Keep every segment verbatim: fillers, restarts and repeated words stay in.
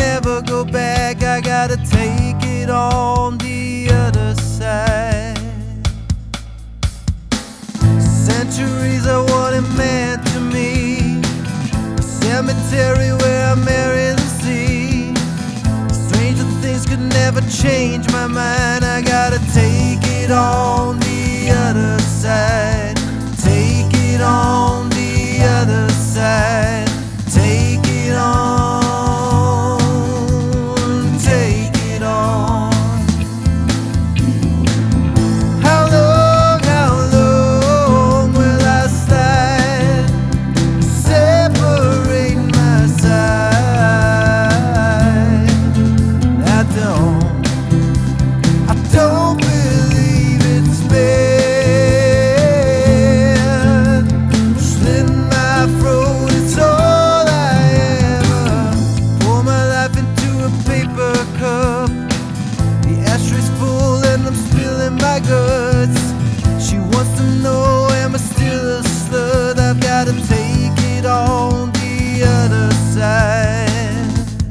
never go back. I gotta take it on the other side. Centuries of what it meant to me, a cemetery where I married the sea. Stranger things could never change my mind. I gotta take it on the other side. Take it on the other side. Take it on. Take it on. How long, how long will I stand? Separate my side. I don't, I don't believe it's fair. Slit my throat, it's all I ever. Pour my life into a paper cup. The ashtray's full and I'm spilling my guts. She wants to know, am I still a slut? I've gotta take it on the other side.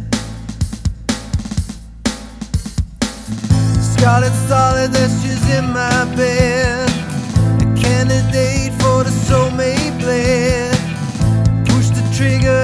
Scarlet solid ashes in my bed, a candidate for the soulmate bled. Push the trigger